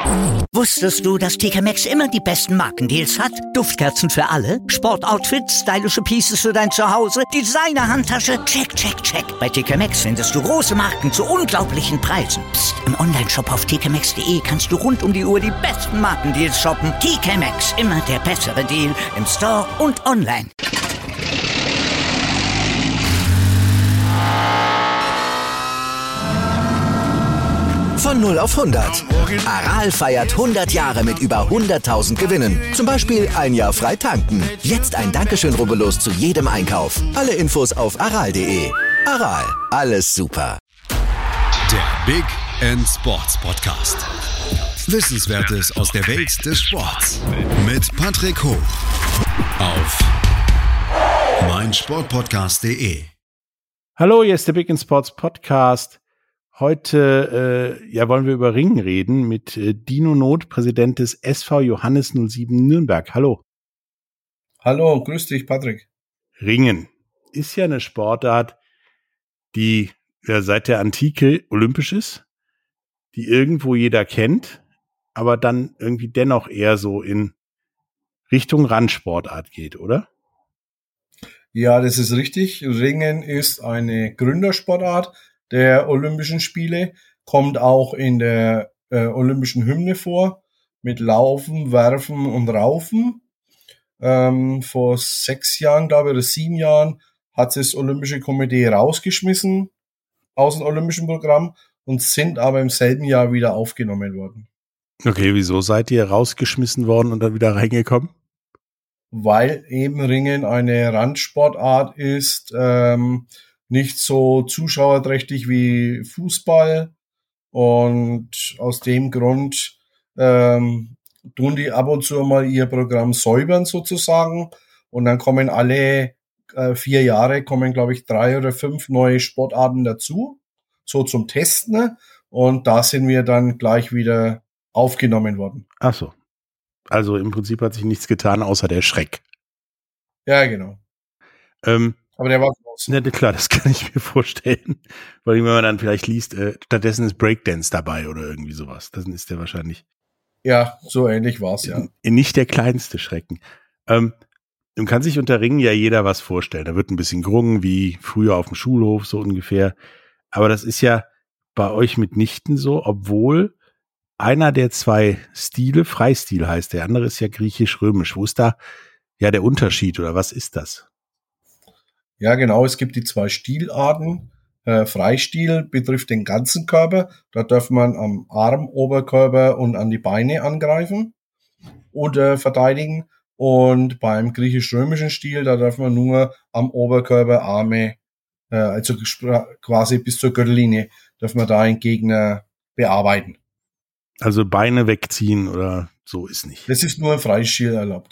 Wusstest du, dass TK Maxx immer die besten Markendeals hat? Duftkerzen für alle, Sportoutfits, stylische Pieces für dein Zuhause, Designer-Handtasche, check, check, check. Bei TK Maxx findest du große Marken zu unglaublichen Preisen. Psst. Im Onlineshop auf tkmaxx.de kannst du rund um die Uhr die besten Markendeals shoppen. TK Maxx, immer der bessere Deal im Store und online. Von 0 auf 100. Aral feiert 100 Jahre mit über 100.000 Gewinnen. Zum Beispiel ein Jahr frei tanken. Jetzt ein Dankeschön, rubbellos zu jedem Einkauf. Alle Infos auf aral.de. Aral, alles super. Der Big End Sports Podcast. Wissenswertes aus der Welt des Sports. Mit Patrick Hoch. Auf meinsportpodcast.de. Hallo, hier ist der Big End Sports Podcast. Heute wollen wir über Ringen reden mit Dino Not, Präsident des SV Johannes 07 Nürnberg. Hallo. Hallo, grüß dich, Patrick. Ringen ist ja eine Sportart, die seit der Antike olympisch ist, die irgendwo jeder kennt, aber dann irgendwie dennoch eher so in Richtung Randsportart geht, oder? Ja, das ist richtig. Ringen ist eine Gründersportart der Olympischen Spiele, kommt auch in der olympischen Hymne vor, mit Laufen, Werfen und Raufen. Vor 6 Jahren, glaube ich, oder 7 Jahren hat das Olympische Komitee rausgeschmissen aus dem olympischen Programm und sind aber im selben Jahr wieder aufgenommen worden. Okay, wieso seid ihr rausgeschmissen worden und dann wieder reingekommen? Weil eben Ringen eine Randsportart ist, nicht so zuschauerträchtig wie Fußball, und aus dem Grund tun die ab und zu mal ihr Programm säubern sozusagen, und dann kommen alle 4 Jahre glaube ich 3 oder 5 neue Sportarten dazu, so zum Testen, und da sind wir dann gleich wieder aufgenommen worden. Ach so. Also im Prinzip hat sich nichts getan, außer der Schreck. Ja, genau. Aber der war groß. Ja, klar, das kann ich mir vorstellen. Weil wenn man dann vielleicht liest, stattdessen ist Breakdance dabei oder irgendwie sowas. Das ist der wahrscheinlich. Ja, so ähnlich war's, ja. Nicht der kleinste Schrecken. Nun kann sich unter Ringen ja jeder was vorstellen. Da wird ein bisschen gerungen, wie früher auf dem Schulhof, so ungefähr. Aber das ist ja bei euch mitnichten so, obwohl einer der 2 Stile Freistil heißt. Der andere ist ja griechisch-römisch. Wo ist da ja der Unterschied oder was ist das? Ja, genau. Es gibt die 2 Stilarten. Freistil betrifft den ganzen Körper. Da darf man am Arm, Oberkörper und an die Beine angreifen oder verteidigen. Und beim griechisch-römischen Stil, da darf man nur am Oberkörper, Arme, also quasi bis zur Gürtellinie, darf man da einen Gegner bearbeiten. Also Beine wegziehen oder so ist nicht. Das ist nur im Freistil erlaubt.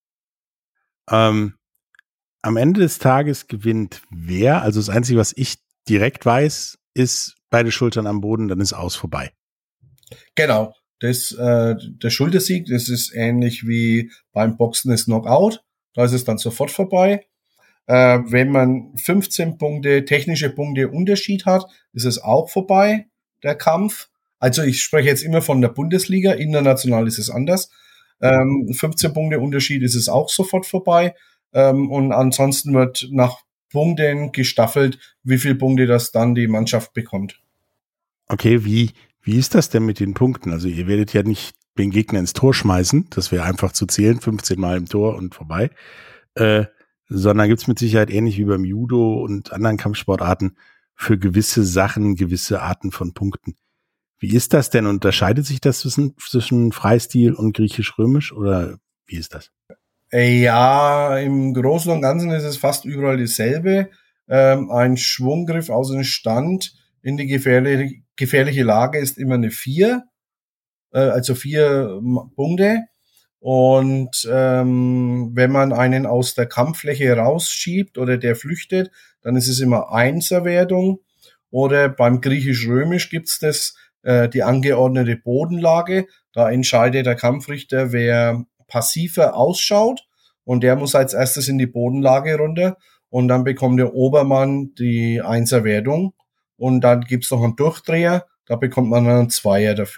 Am Ende des Tages gewinnt wer? Also das Einzige, was ich direkt weiß, ist beide Schultern am Boden, dann ist aus vorbei. Genau. Der Schultersieg, das ist ähnlich wie beim Boxen ist Knockout. Da ist es dann sofort vorbei. Wenn man 15 Punkte, technische Punkte Unterschied hat, ist es auch vorbei, der Kampf. Also ich spreche jetzt immer von der Bundesliga, international ist es anders. 15 Punkte Unterschied ist es auch sofort vorbei. Und ansonsten wird nach Punkten gestaffelt, wie viele Punkte das dann die Mannschaft bekommt. Okay, wie ist das denn mit den Punkten? Also ihr werdet ja nicht den Gegner ins Tor schmeißen, das wäre einfach zu zählen, 15 Mal im Tor und vorbei, sondern gibt es mit Sicherheit ähnlich wie beim Judo und anderen Kampfsportarten für gewisse Sachen, gewisse Arten von Punkten. Wie ist das denn? Unterscheidet sich das zwischen Freistil und griechisch-römisch oder wie ist das? Ja, im Großen und Ganzen ist es fast überall dasselbe. Ein Schwunggriff aus dem Stand in die gefährliche Lage ist immer eine 4, also 4 Punkte. Und wenn man einen aus der Kampffläche rausschiebt oder der flüchtet, dann ist es immer 1er-Wertung. Oder beim Griechisch-Römisch gibt's die angeordnete Bodenlage. Da entscheidet der Kampfrichter, wer passiver ausschaut, und der muss als erstes in die Bodenlage runter, und dann bekommt der Obermann die 1er-Wertung, und dann gibt's noch einen Durchdreher, da bekommt man einen 2er dafür.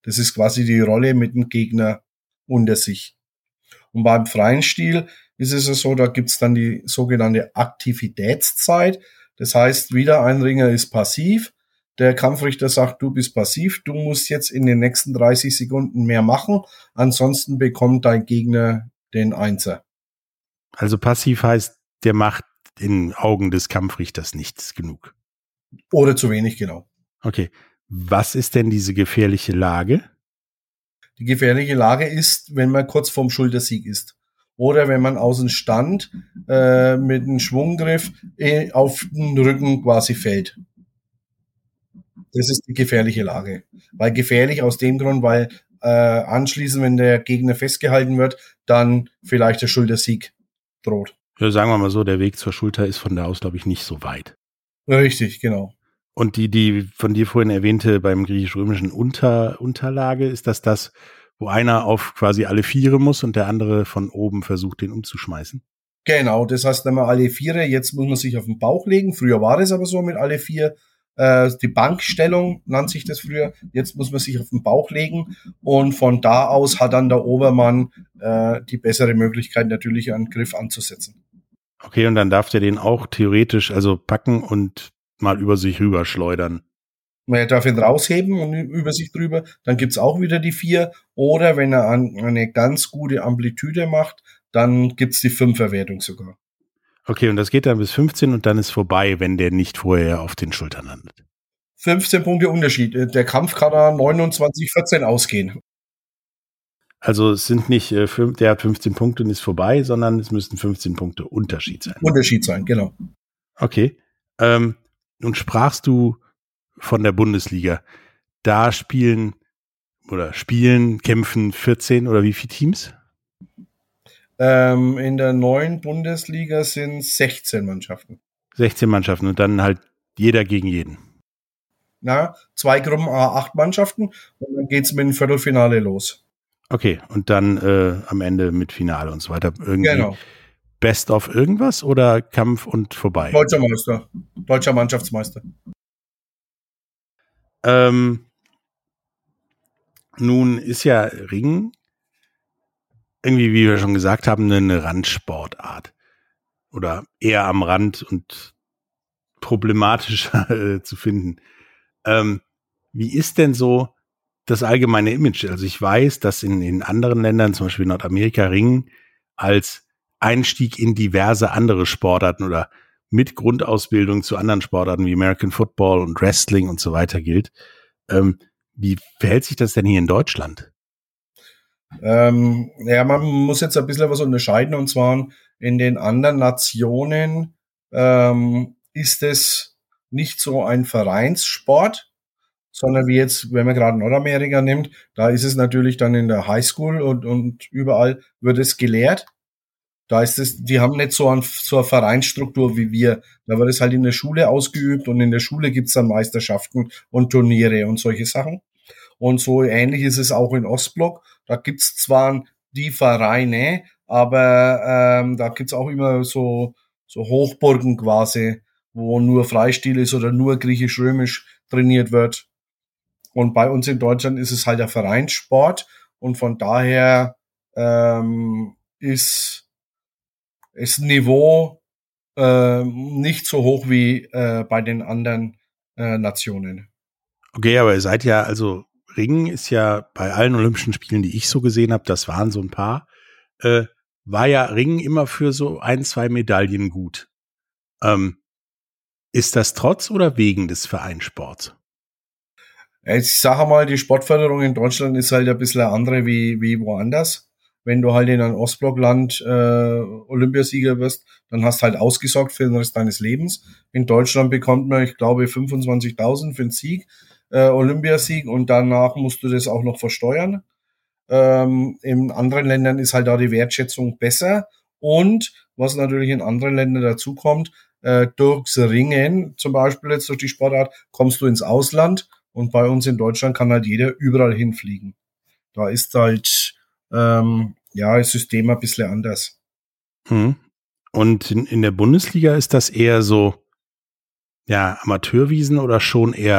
Das ist quasi die Rolle mit dem Gegner unter sich. Und beim freien Stil ist es so, da gibt's dann die sogenannte Aktivitätszeit. Das heißt, wieder ein Ringer ist passiv. Der Kampfrichter sagt, du bist passiv, du musst jetzt in den nächsten 30 Sekunden mehr machen, ansonsten bekommt dein Gegner den Einser. Also passiv heißt, der macht in Augen des Kampfrichters nichts genug. Oder zu wenig, genau. Okay. Was ist denn diese gefährliche Lage? Die gefährliche Lage ist, wenn man kurz vorm Schultersieg ist. Oder wenn man aus dem Stand mit einem Schwunggriff auf den Rücken quasi fällt. Das ist die gefährliche Lage. Weil gefährlich aus dem Grund, weil anschließend, wenn der Gegner festgehalten wird, dann vielleicht der Schultersieg droht. Ja, sagen wir mal so, der Weg zur Schulter ist von da aus, glaube ich, nicht so weit. Richtig, genau. Und die von dir vorhin erwähnte beim griechisch-römischen Unterlage, ist das, wo einer auf quasi alle Viere muss und der andere von oben versucht, den umzuschmeißen? Genau, das heißt immer alle Viere, jetzt muss man sich auf den Bauch legen. Früher war es aber so mit alle vier. Die Bankstellung nannte sich das früher. Jetzt muss man sich auf den Bauch legen und von da aus hat dann der Obermann die bessere Möglichkeit, natürlich einen Griff anzusetzen. Okay, und dann darf der den auch theoretisch also packen und mal über sich rüber schleudern. Man darf ihn rausheben und über sich drüber, dann gibt's auch wieder die 4. Oder wenn er eine ganz gute Amplitude macht, dann gibt's die 5er-Wertung sogar. Okay, und das geht dann bis 15 und dann ist vorbei, wenn der nicht vorher auf den Schultern landet. 15 Punkte Unterschied. Der Kampf kann da 29-14 ausgehen. Also es sind nicht, der hat 15 Punkte und ist vorbei, sondern es müssten 15 Punkte Unterschied sein. Unterschied sein, genau. Okay. Nun sprachst du von der Bundesliga. Da kämpfen 14 oder wie viele Teams? In der neuen Bundesliga sind 16 Mannschaften. 16 Mannschaften und dann halt jeder gegen jeden. 2 Gruppen A8 Mannschaften und dann geht's mit dem Viertelfinale los. Okay, und dann am Ende mit Finale und so weiter. Irgendwie genau. Best of irgendwas oder Kampf und vorbei? Deutscher Meister. Deutscher Mannschaftsmeister. Nun ist ja Ringen irgendwie, wie wir schon gesagt haben, eine Randsportart. Oder eher am Rand und problematischer zu finden. Wie ist denn so das allgemeine Image? Also ich weiß, dass in anderen Ländern, zum Beispiel Nordamerika, Ringen als Einstieg in diverse andere Sportarten oder mit Grundausbildung zu anderen Sportarten wie American Football und Wrestling und so weiter gilt. Wie verhält sich das denn hier in Deutschland? Man muss jetzt ein bisschen was unterscheiden, und zwar in den anderen Nationen ist es nicht so ein Vereinssport, sondern wie jetzt, wenn man gerade Nordamerika nimmt, da ist es natürlich dann in der Highschool und überall wird es gelehrt. Da ist es, die haben nicht so eine Vereinsstruktur wie wir. Da wird es halt in der Schule ausgeübt und in der Schule gibt's dann Meisterschaften und Turniere und solche Sachen. Und so ähnlich ist es auch in Ostblock. Da gibt's zwar die Vereine, aber da gibt's auch immer so Hochburgen quasi, wo nur Freistil ist oder nur griechisch-römisch trainiert wird. Und bei uns in Deutschland ist es halt der Vereinssport und von daher ist das Niveau nicht so hoch wie bei den anderen Nationen. Okay, aber ihr seid ja, also Ringen ist ja bei allen Olympischen Spielen, die ich so gesehen habe, das waren so ein paar, war ja Ringen immer für so 1, 2 Medaillen gut. Ist das trotz oder wegen des Vereinssports? Ich sage mal, die Sportförderung in Deutschland ist halt ein bisschen eine andere wie woanders. Wenn du halt in einem Ostblockland Olympiasieger wirst, dann hast du halt ausgesorgt für den Rest deines Lebens. In Deutschland bekommt man, ich glaube, 25.000 für den Sieg, Olympiasieg, und danach musst du das auch noch versteuern. In anderen Ländern ist halt da die Wertschätzung besser. Und was natürlich in anderen Ländern dazu kommt, durchs Ringen, zum Beispiel jetzt durch die Sportart, kommst du ins Ausland. Und bei uns in Deutschland kann halt jeder überall hinfliegen. Da ist halt das System ein bisschen anders. Und in der Bundesliga ist das eher so, ja, Amateurwiesen oder schon eher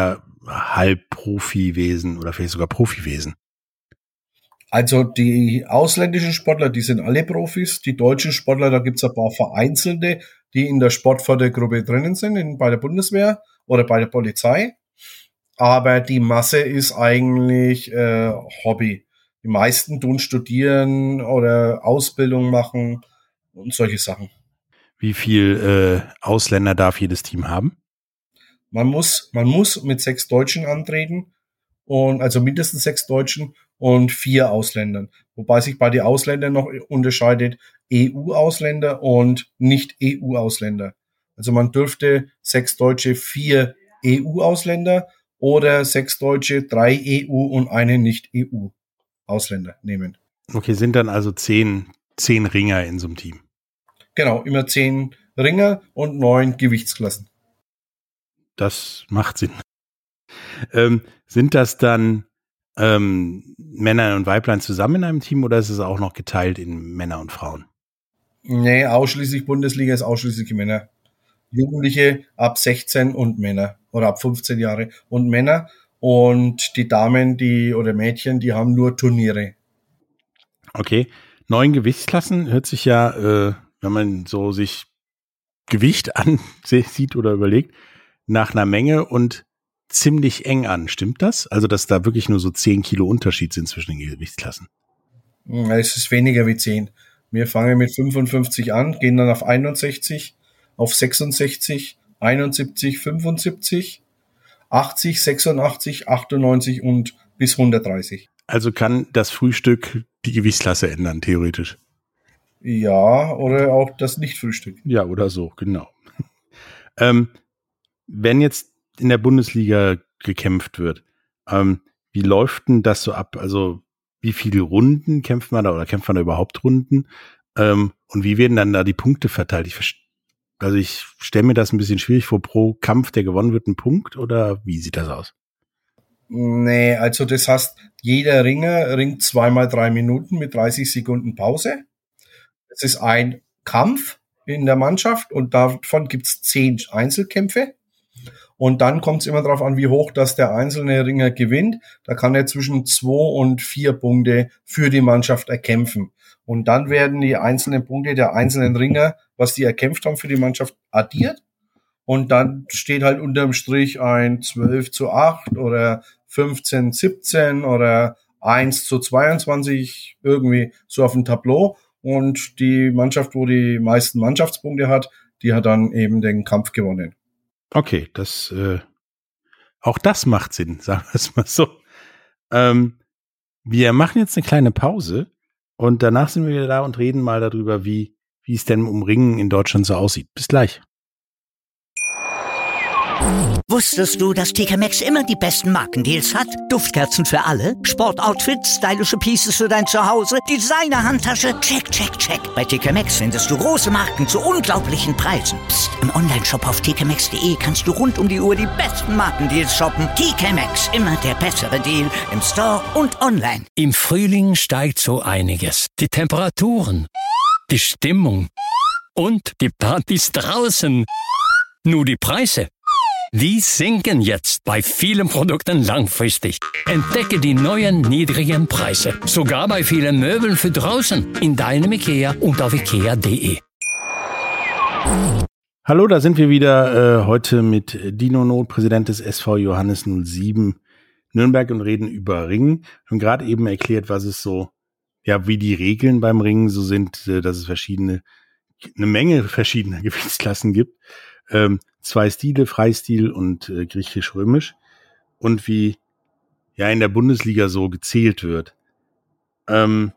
Halbprofiwesen oder vielleicht sogar Profiwesen? Also die ausländischen Sportler, die sind alle Profis. Die deutschen Sportler, da gibt's ein paar Vereinzelte, die in der Sportfördergruppe drinnen sind, bei der Bundeswehr oder bei der Polizei. Aber die Masse ist eigentlich Hobby. Die meisten tun studieren oder Ausbildung machen und solche Sachen. Wie viel Ausländer darf jedes Team haben? Man muss mit 6 Deutschen antreten, und also mindestens 6 Deutschen und 4 Ausländern. Wobei sich bei den Ausländern noch unterscheidet EU-Ausländer und Nicht-EU-Ausländer. Also man dürfte 6 Deutsche, 4 EU-Ausländer oder 6 Deutsche, 3 EU und einen Nicht-EU-Ausländer nehmen. Okay, sind dann also 10 Ringer in so einem Team? Genau, immer 10 Ringer und 9 Gewichtsklassen. Das macht Sinn. Sind das dann Männer und Weiblein zusammen in einem Team oder ist es auch noch geteilt in Männer und Frauen? Nee, ausschließlich Bundesliga ist ausschließlich Männer. Jugendliche ab 16 und Männer oder ab 15 Jahre und Männer, und die Damen, oder Mädchen, die haben nur Turniere. Okay, 9 Gewichtsklassen hört sich ja, wenn man so sich Gewicht ansieht oder überlegt, nach einer Menge und ziemlich eng an. Stimmt das? Also, dass da wirklich nur so 10 Kilo Unterschied sind zwischen den Gewichtsklassen? Es ist weniger wie 10. Wir fangen mit 55 an, gehen dann auf 61, auf 66, 71, 75, 80, 86, 98 und bis 130. Also kann das Frühstück die Gewichtsklasse ändern, theoretisch? Ja, oder auch das Nicht-Frühstück. Ja, oder so, genau. Wenn jetzt in der Bundesliga gekämpft wird, wie läuft denn das so ab? Also wie viele Runden kämpft man da oder kämpft man da überhaupt Runden? Und wie werden dann da die Punkte verteilt? Ich stelle mir das ein bisschen schwierig vor, pro Kampf, der gewonnen wird, ein Punkt, oder wie sieht das aus? Nee, also das heißt, jeder Ringer ringt 2x3 Minuten mit 30 Sekunden Pause. Es ist ein Kampf in der Mannschaft und davon gibt's 10 Einzelkämpfe. Und dann kommt es immer darauf an, wie hoch das der einzelne Ringer gewinnt. Da kann er zwischen 2 und 4 Punkte für die Mannschaft erkämpfen. Und dann werden die einzelnen Punkte der einzelnen Ringer, was die erkämpft haben für die Mannschaft, addiert. Und dann steht halt unterm Strich ein 12:8 oder 15:17 oder 1:22 irgendwie so auf dem Tableau. Und die Mannschaft, wo die meisten Mannschaftspunkte hat, die hat dann eben den Kampf gewonnen. Okay, auch das macht Sinn, sagen wir es mal so. Wir machen jetzt eine kleine Pause und danach sind wir wieder da und reden mal darüber, wie es denn um Ringen in Deutschland so aussieht. Bis gleich. Wusstest du, dass TK Maxx immer die besten Markendeals hat? Duftkerzen für alle, Sportoutfits, stylische Pieces für dein Zuhause, Designer-Handtasche, check, check, check. Bei TK Maxx findest du große Marken zu unglaublichen Preisen. Psst. Im Onlineshop auf tkmaxx.de kannst du rund um die Uhr die besten Markendeals shoppen. TK Maxx, immer der bessere Deal im Store und online. Im Frühling steigt so einiges. Die Temperaturen, die Stimmung und die Partys draußen. Nur die Preise, die sinken jetzt bei vielen Produkten langfristig. Entdecke die neuen niedrigen Preise. Sogar bei vielen Möbeln für draußen. In deinem IKEA und auf ikea.de. Hallo, da sind wir wieder heute mit Dino Not, Präsident des SV Johannes 07 Nürnberg, und reden über Ringen. Wir haben gerade eben erklärt, was es so, ja, wie die Regeln beim Ringen so sind, dass es eine Menge verschiedener Gewichtsklassen gibt. 2 Stile, Freistil und griechisch-römisch, und wie ja in der Bundesliga so gezählt wird. Wenn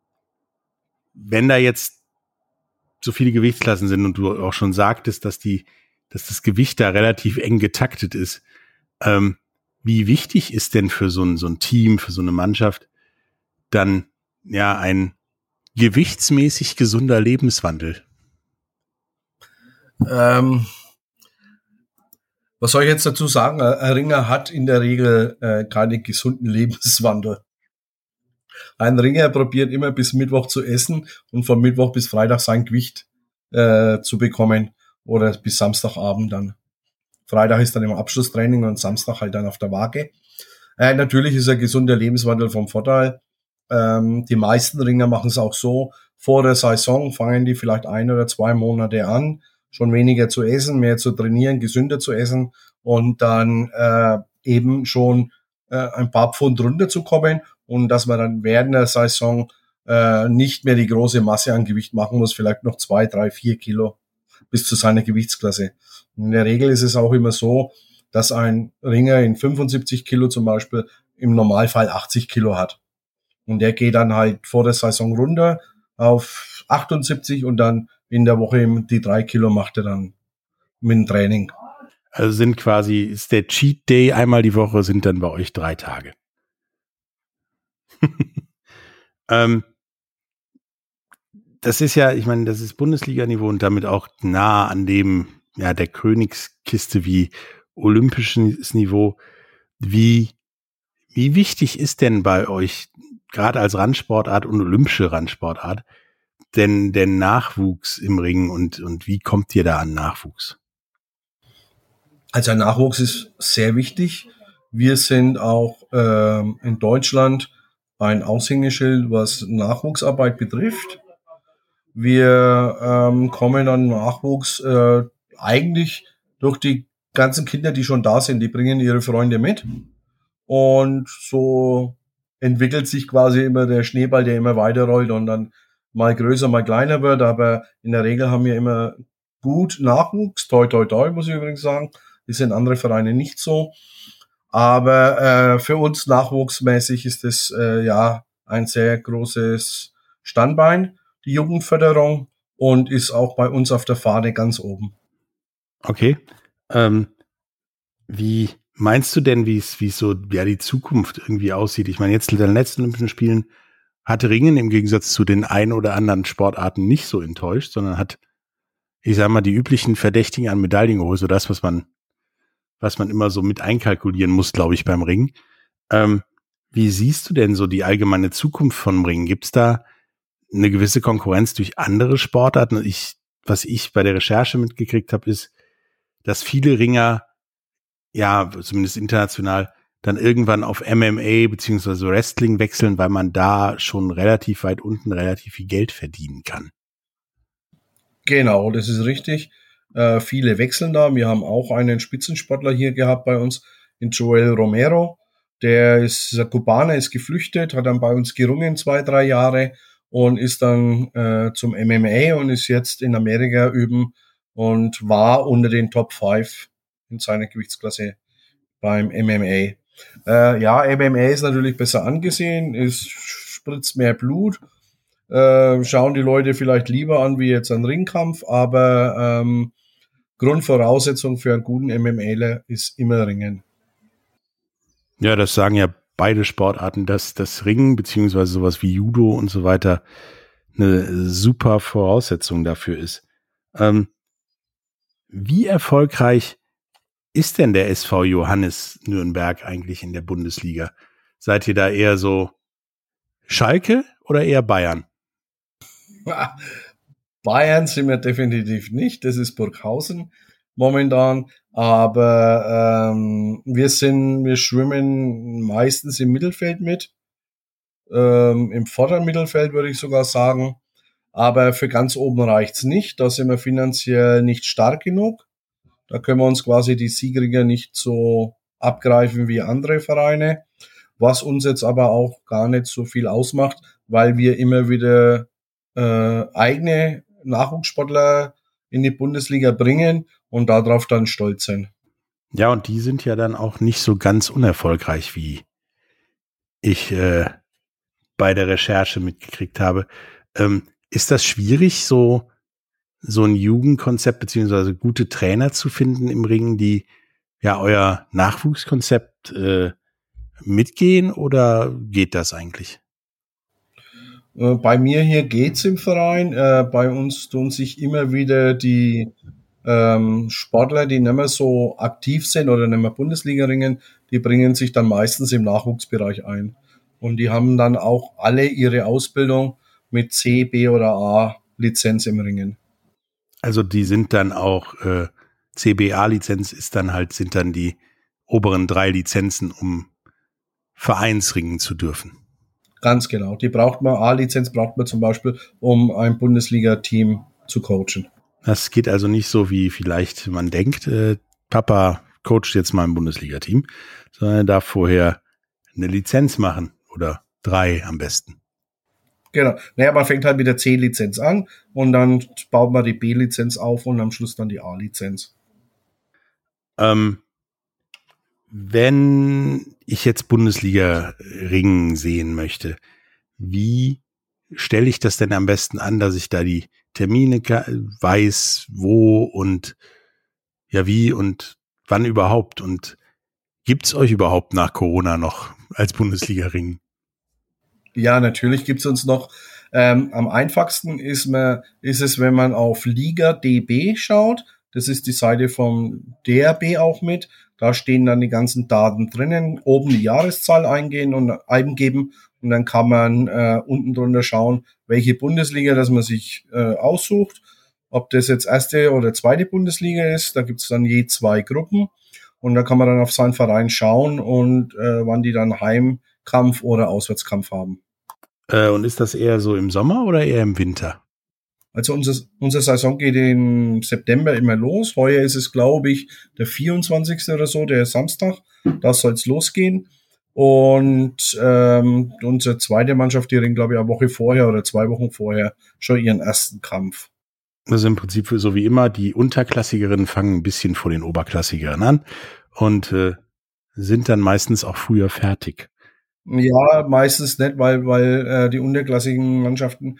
da jetzt so viele Gewichtsklassen sind und du auch schon sagtest, dass das Gewicht da relativ eng getaktet ist, wie wichtig ist denn für so ein Team, für so eine Mannschaft dann ja ein gewichtsmäßig gesunder Lebenswandel? Was soll ich jetzt dazu sagen? Ein Ringer hat in der Regel keinen gesunden Lebenswandel. Ein Ringer probiert immer bis Mittwoch zu essen und von Mittwoch bis Freitag sein Gewicht zu bekommen oder bis Samstagabend dann. Freitag ist dann immer Abschlusstraining und Samstag halt dann auf der Waage. Natürlich ist ein gesunder Lebenswandel vom Vorteil. Die meisten Ringer machen es auch so, vor der Saison fangen die vielleicht 1 oder 2 Monate an, schon weniger zu essen, mehr zu trainieren, gesünder zu essen und dann eben schon ein paar Pfund runterzukommen und dass man dann während der Saison nicht mehr die große Masse an Gewicht machen muss, vielleicht noch 2, 3, 4 Kilo bis zu seiner Gewichtsklasse. Und in der Regel ist es auch immer so, dass ein Ringer in 75 Kilo zum Beispiel im Normalfall 80 Kilo hat. Und der geht dann halt vor der Saison runter auf 78 und dann in der Woche die 3 Kilo macht er dann mit dem Training. Also ist der Cheat Day einmal die Woche, sind dann bei euch 3 Tage. Das ist ja, ich meine, das ist Bundesliga-Niveau und damit auch nah an dem, ja, der Königskiste wie olympisches Niveau. Wie wichtig ist denn bei euch, gerade als Randsportart und olympische Randsportart, denn der Nachwuchs im Ring und wie kommt ihr da an Nachwuchs? Also ein Nachwuchs ist sehr wichtig. Wir sind auch in Deutschland ein Aushängeschild, was Nachwuchsarbeit betrifft. Wir kommen an Nachwuchs eigentlich durch die ganzen Kinder, die schon da sind. Die bringen ihre Freunde mit. Und so entwickelt sich quasi immer der Schneeball, der immer weiter rollt und dann mal größer, mal kleiner wird. Aber in der Regel haben wir immer gut Nachwuchs. Toi, toi, toi, muss ich übrigens sagen. Das sind andere Vereine nicht so. Aber für uns nachwuchsmäßig ist es ein sehr großes Standbein, die Jugendförderung, und ist auch bei uns auf der Fahne ganz oben. Okay. Wie meinst du denn, wie es so die Zukunft irgendwie aussieht? Ich meine, jetzt in den letzten Olympischen Spielen hat Ringen im Gegensatz zu den ein oder anderen Sportarten nicht so enttäuscht, sondern hat, ich sag mal, die üblichen Verdächtigen an Medaillen geholt, so das, was man immer so mit einkalkulieren muss, glaube ich, beim Ringen. Wie siehst du denn so die allgemeine Zukunft vom Ringen? Gibt es da eine gewisse Konkurrenz durch andere Sportarten? Was ich bei der Recherche mitgekriegt habe, ist, dass viele Ringer, ja, zumindest international, dann irgendwann auf MMA beziehungsweise Wrestling wechseln, weil man da schon relativ weit unten relativ viel Geld verdienen kann. Genau, das ist richtig. Viele wechseln da. Wir haben auch einen Spitzensportler hier gehabt bei uns, den Joel Romero. Der ist Kubaner, ist geflüchtet, hat dann bei uns gerungen 2, 3 Jahre und ist dann zum MMA und ist jetzt in Amerika üben und war unter den Top 5 in seiner Gewichtsklasse beim MMA. MMA ist natürlich besser angesehen, es spritzt mehr Blut, schauen die Leute vielleicht lieber an wie jetzt ein Ringkampf, aber Grundvoraussetzung für einen guten MMAler ist immer Ringen. Ja, das sagen ja beide Sportarten, dass das Ringen beziehungsweise sowas wie Judo und so weiter eine super Voraussetzung dafür ist. Wie erfolgreich ist denn der SV Johannes Nürnberg eigentlich in der Bundesliga? Seid ihr da eher so Schalke oder eher Bayern? Bayern sind wir definitiv nicht, das ist Burghausen momentan, aber wir schwimmen meistens im Mittelfeld mit, im vorderen Mittelfeld würde ich sogar sagen, aber für ganz oben reicht's nicht, da sind wir finanziell nicht stark genug, da können wir uns quasi die Siegringer nicht so abgreifen wie andere Vereine, was uns jetzt aber auch gar nicht so viel ausmacht, weil wir immer wieder eigene Nachwuchssportler in die Bundesliga bringen und darauf dann stolz sind. Ja, und die sind ja dann auch nicht so ganz unerfolgreich, wie ich bei der Recherche mitgekriegt habe. Ist das schwierig, so ein Jugendkonzept beziehungsweise gute Trainer zu finden im Ringen, die ja euer Nachwuchskonzept mitgehen, oder geht das eigentlich? Bei mir hier geht's im Verein. Bei uns tun sich immer wieder die Sportler, die nicht mehr so aktiv sind oder nicht mehr Bundesliga ringen, die bringen sich dann meistens im Nachwuchsbereich ein. Und die haben dann auch alle ihre Ausbildung mit C, B oder A Lizenz im Ringen. Also die sind dann auch CBA-Lizenz sind dann die oberen 3 Lizenzen, um Vereinsringen zu dürfen. Ganz genau. Die braucht man, A-Lizenz braucht man zum Beispiel, um ein Bundesliga-Team zu coachen. Das geht also nicht so, wie vielleicht man denkt, Papa coacht jetzt mal ein Bundesliga-Team, sondern er darf vorher eine Lizenz machen oder 3 am besten. Genau. Naja, man fängt halt mit der C-Lizenz an und dann baut man die B-Lizenz auf und am Schluss dann die A-Lizenz. Wenn ich jetzt Bundesliga-Ringen sehen möchte, wie stelle ich das denn am besten an, dass ich da die Termine weiß, wo und ja wie und wann überhaupt? Und gibt's euch überhaupt nach Corona noch als Bundesliga-Ring? Ja, natürlich gibt's uns noch. Am einfachsten ist es, wenn man auf Liga.db schaut. Das ist die Seite vom DRB auch mit. Da stehen dann die ganzen Daten drinnen. Oben die Jahreszahl eingeben und dann kann man unten drunter schauen, welche Bundesliga, das man sich aussucht. Ob das jetzt erste oder zweite Bundesliga ist, da gibt's dann je 2 Gruppen. Und da kann man dann auf seinen Verein schauen und wann die dann Heimkampf oder Auswärtskampf haben. Und ist das eher so im Sommer oder eher im Winter? Also unsere Saison geht im September immer los. Heuer ist es, glaube ich, der 24. oder so, der Samstag. Da soll es losgehen. Und unsere zweite Mannschaft, die ringt, glaube ich, eine Woche vorher oder 2 Wochen vorher schon ihren ersten Kampf. Also im Prinzip so wie immer, die Unterklassigerinnen fangen ein bisschen vor den Oberklassigeren an und sind dann meistens auch früher fertig. Ja, meistens nicht, weil die unterklassigen Mannschaften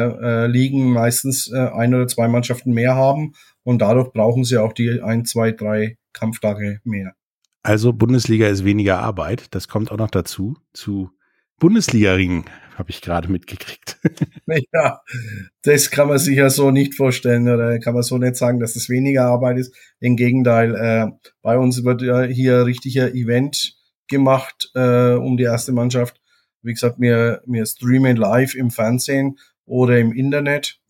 Ligen meistens 1 oder 2 Mannschaften mehr haben und dadurch brauchen sie auch die 1, 2, 3 Kampftage mehr. Also Bundesliga ist weniger Arbeit, das kommt auch noch dazu. Zu Bundesliga-Ringen habe ich gerade mitgekriegt. Ja, das kann man sich ja so nicht vorstellen oder kann man so nicht sagen, dass das weniger Arbeit ist. Im Gegenteil, bei uns wird ja hier richtiger Event gemacht um die erste Mannschaft. Wie gesagt, wir streamen live im Fernsehen oder im Internet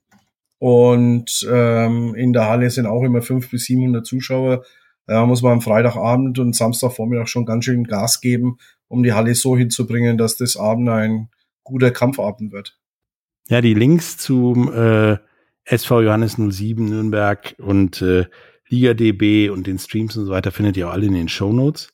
und in der Halle sind auch immer 500 bis 700 Zuschauer. Da muss man am Freitagabend und Samstagvormittag schon ganz schön Gas geben, um die Halle so hinzubringen, dass das Abend ein guter Kampfabend wird. Ja, die Links zum SV Johannes 07 Nürnberg und Liga.db und den Streams und so weiter findet ihr auch alle in den Shownotes.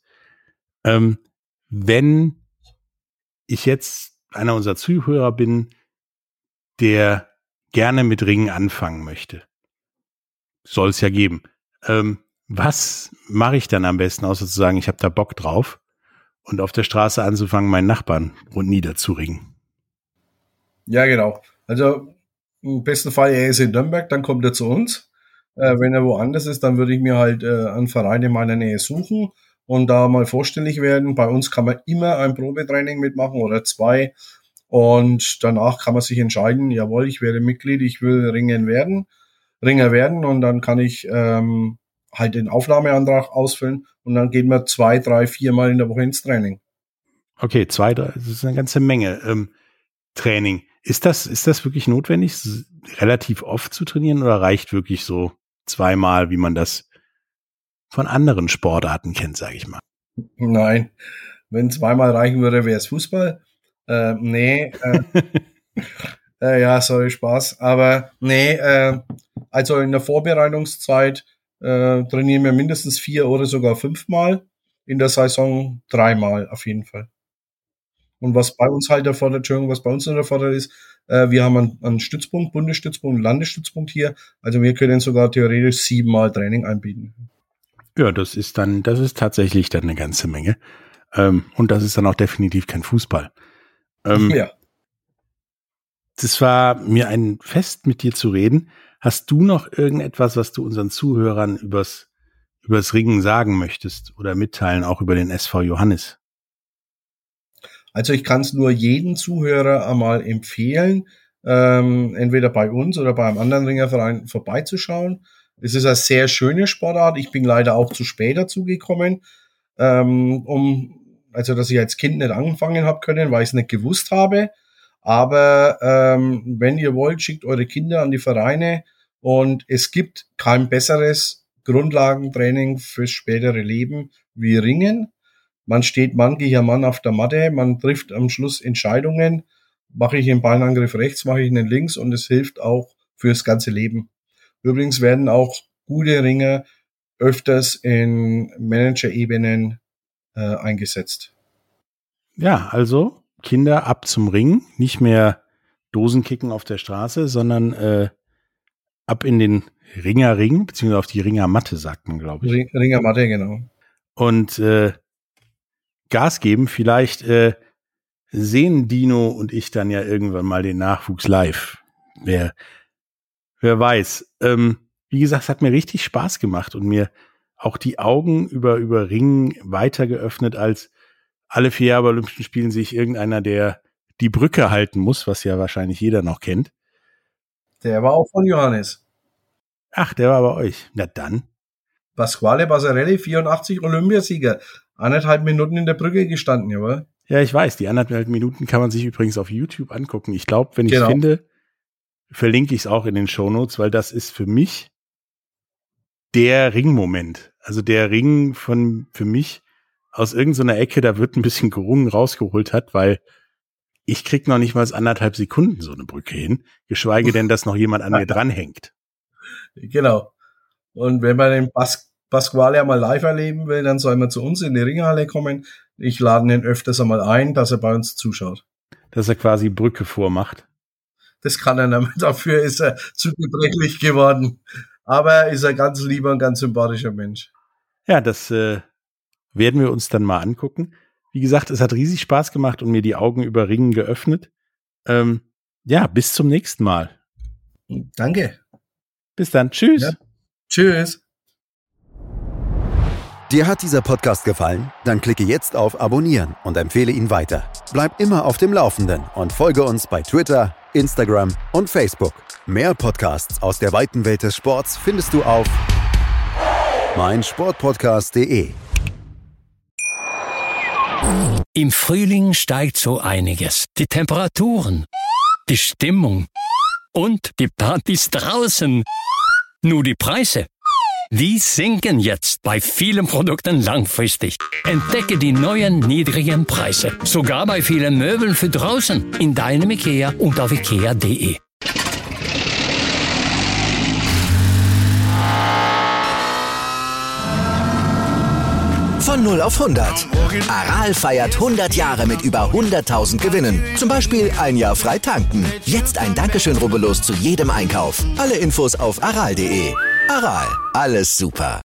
Wenn ich jetzt einer unserer Zuhörer bin, der gerne mit Ringen anfangen möchte, soll es ja geben. Was mache ich dann am besten, außer zu sagen, ich habe da Bock drauf und auf der Straße anzufangen, meinen Nachbarn niederzuringen? Ja, genau. Also im besten Fall, er ist in Nürnberg, dann kommt er zu uns. Wenn er woanders ist, dann würde ich mir halt einen Verein in meiner Nähe suchen und da mal vorstellig werden. Bei uns kann man immer ein Probetraining mitmachen oder 2 und danach kann man sich entscheiden, jawohl, ich werde Mitglied, ich will Ringer werden und dann kann ich halt den Aufnahmeantrag ausfüllen und dann gehen wir 2, 3, 4 Mal in der Woche ins Training. Okay, 2, 3, das ist eine ganze Menge Training. Ist das wirklich notwendig, relativ oft zu trainieren oder reicht wirklich so 2 Mal, wie man das von anderen Sportarten kennt, sage ich mal? Nein, wenn 2 Mal reichen würde, wäre es Fußball. Nee. Ja, sorry, Spaß. Aber nee, also in der Vorbereitungszeit trainieren wir mindestens 4 oder sogar 5 Mal. In der Saison 3 Mal auf jeden Fall. Und was bei uns halt erfordert ist, wir haben einen Stützpunkt, Bundesstützpunkt, Landesstützpunkt hier. Also wir können sogar theoretisch 7 Mal Training anbieten. Ja, das ist tatsächlich dann eine ganze Menge. Und das ist dann auch definitiv kein Fußball. Ja. Das war mir ein Fest, mit dir zu reden. Hast du noch irgendetwas, was du unseren Zuhörern übers Ringen sagen möchtest oder mitteilen, auch über den SV Johannes? Also ich kann es nur jedem Zuhörer einmal empfehlen, entweder bei uns oder bei einem anderen Ringerverein vorbeizuschauen. Es ist eine sehr schöne Sportart. Ich bin leider auch zu spät dazu gekommen, also dass ich als Kind nicht anfangen habe können, weil ich es nicht gewusst habe. Aber wenn ihr wollt, schickt eure Kinder an die Vereine und es gibt kein besseres Grundlagentraining fürs spätere Leben wie Ringen. Man steht Mann gegen Mann auf der Matte, man trifft am Schluss Entscheidungen. Mache ich einen Beinangriff rechts, mache ich einen links und es hilft auch fürs ganze Leben. Übrigens werden auch gute Ringer öfters in Manager-Ebenen eingesetzt. Ja, also Kinder ab zum Ring, nicht mehr Dosenkicken auf der Straße, sondern ab in den Ringerring, beziehungsweise auf die Ringermatte, sagt man, glaube ich. Ringermatte, genau. Und Gas geben, vielleicht sehen Dino und ich dann ja irgendwann mal den Nachwuchs live. Wer weiß. Wie gesagt, es hat mir richtig Spaß gemacht und mir auch die Augen über Ringen weiter geöffnet, als alle 4 Jahre bei Olympischen Spielen sich irgendeiner, der die Brücke halten muss, was ja wahrscheinlich jeder noch kennt. Der war auch von Johannes. Ach, der war bei euch. Na dann. Pasquale Passarelli, 84 Olympiasieger. 1,5 Minuten in der Brücke gestanden, jawohl. Ja, ich weiß. Die 1,5 Minuten kann man sich übrigens auf YouTube angucken. Ich glaube, wenn ich es finde, verlinke ich es auch in den Shownotes, weil das ist für mich der Ringmoment. Also der Ring für mich aus irgendeiner Ecke, da wird ein bisschen gerungen rausgeholt hat, weil ich krieg noch nicht mal 1,5 Sekunden so eine Brücke hin, geschweige denn, dass noch jemand an mir dranhängt. Genau. Und wenn man den Pasquale einmal live erleben will, dann soll man zu uns in die Ringhalle kommen. Ich lade ihn öfters einmal ein, dass er bei uns zuschaut. Dass er quasi Brücke vormacht. Das kann er nicht. Dafür ist er zu gebrechlich geworden. Aber er ist ein ganz lieber und ganz sympathischer Mensch. Ja, das werden wir uns dann mal angucken. Wie gesagt, es hat riesig Spaß gemacht und mir die Augen über Ringen geöffnet. Ja, bis zum nächsten Mal. Danke. Bis dann. Tschüss. Ja. Tschüss. Dir hat dieser Podcast gefallen? Dann klicke jetzt auf Abonnieren und empfehle ihn weiter. Bleib immer auf dem Laufenden und folge uns bei Twitter, Instagram und Facebook. Mehr Podcasts aus der weiten Welt des Sports findest du auf meinsportpodcast.de. Im Frühling steigt so einiges. Die Temperaturen, die Stimmung und die Partys draußen. Nur die Preise, die sinken jetzt bei vielen Produkten langfristig. Entdecke die neuen niedrigen Preise. Sogar bei vielen Möbeln für draußen. In deinem IKEA und auf ikea.de. Von 0 auf 100. Aral feiert 100 Jahre mit über 100.000 Gewinnen. Zum Beispiel 1 Jahr frei tanken. Jetzt ein Dankeschön, rubbellos zu jedem Einkauf. Alle Infos auf aral.de. Aral, alles super.